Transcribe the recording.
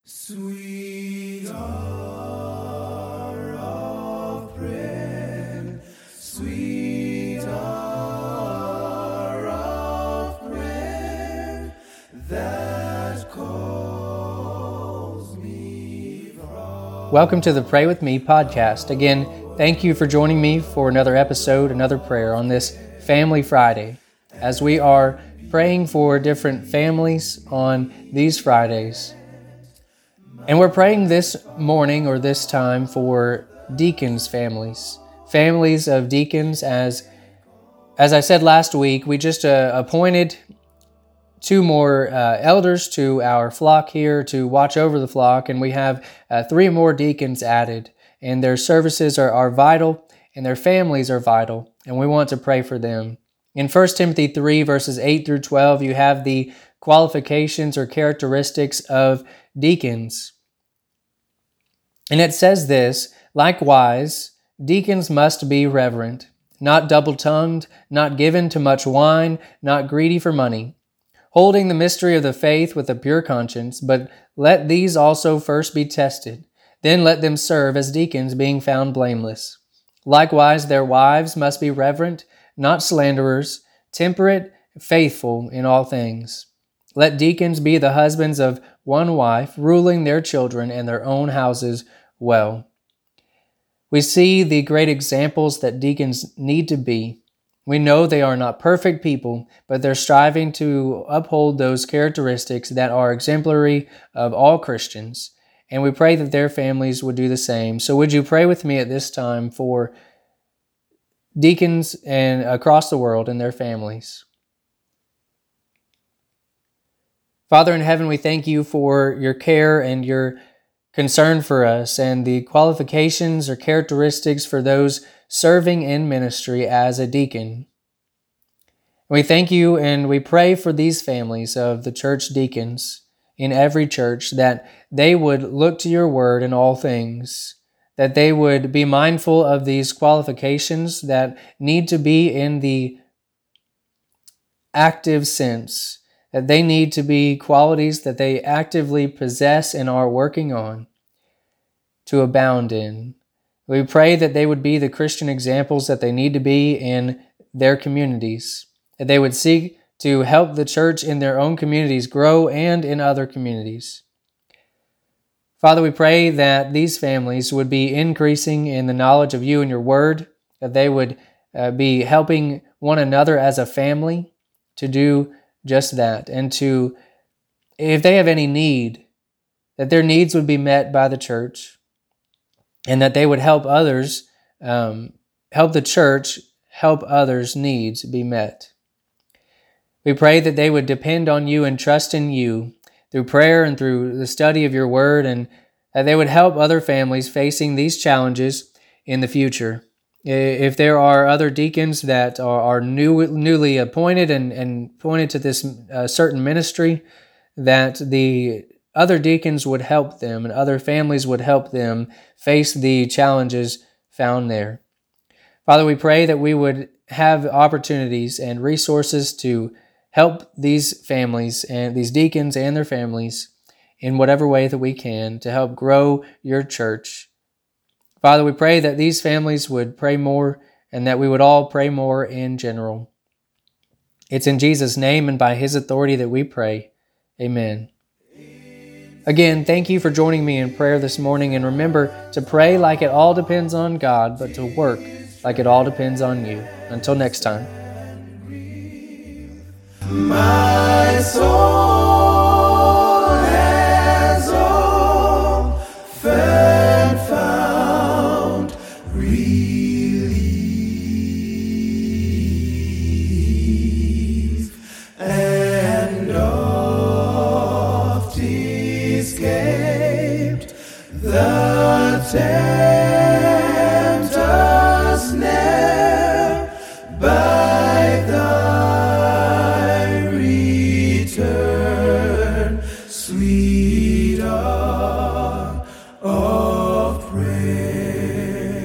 Sweet hour of prayer, sweet hour of prayer, that calls me from... Welcome to the Pray With Me podcast. Again, thank you for joining me for another episode, another prayer on this Family Friday, as we are praying for different families on these Fridays. And we're praying this morning or this time for deacons' families of deacons. As I said last week, we just appointed two more elders to our flock here to watch over the flock, and we have three more deacons added, and their services are vital, and their families are vital, and we want to pray for them. In 1 Timothy 3, verses 8 through 12, you have the qualifications or characteristics of deacons. And it says this, likewise, deacons must be reverent, not double-tongued, not given to much wine, not greedy for money, holding the mystery of the faith with a pure conscience, but let these also first be tested. Then let them serve as deacons, being found blameless. Likewise, their wives must be reverent, not slanderers, temperate, faithful in all things. Let deacons be the husbands of one wife, ruling their children and their own houses well. We see the great examples that deacons need to be. We know they are not perfect people, but they're striving to uphold those characteristics that are exemplary of all Christians. And we pray that their families would do the same. So would you pray with me at this time for deacons and across the world and their families? Father in heaven, we thank you for your care and your concern for us and the qualifications or characteristics for those serving in ministry as a deacon. We thank you and we pray for these families of the church deacons in every church, that they would look to your word in all things, that they would be mindful of these qualifications that need to be in the active sense, that they need to be qualities that they actively possess and are working on to abound in. We pray that they would be the Christian examples that they need to be in their communities, that they would seek to help the church in their own communities grow and in other communities. Father, we pray that these families would be increasing in the knowledge of you and your word, that they would be helping one another as a family to do just that, and to, if they have any need, that their needs would be met by the church, and that they would help others, help the church, help others' needs be met. We pray that they would depend on you and trust in you through prayer and through the study of your word, and that they would help other families facing these challenges in the future. If there are other deacons that are newly appointed and pointed to this certain ministry, that the other deacons would help them and other families would help them face the challenges found there. Father, we pray that we would have opportunities and resources to help these families and these deacons and their families in whatever way that we can to help grow your church. Father, we pray that these families would pray more and that we would all pray more in general. It's in Jesus' name and by His authority that we pray. Amen. Again, thank you for joining me in prayer this morning, and remember to pray like it all depends on God, but to work like it all depends on you. Until next time. My soul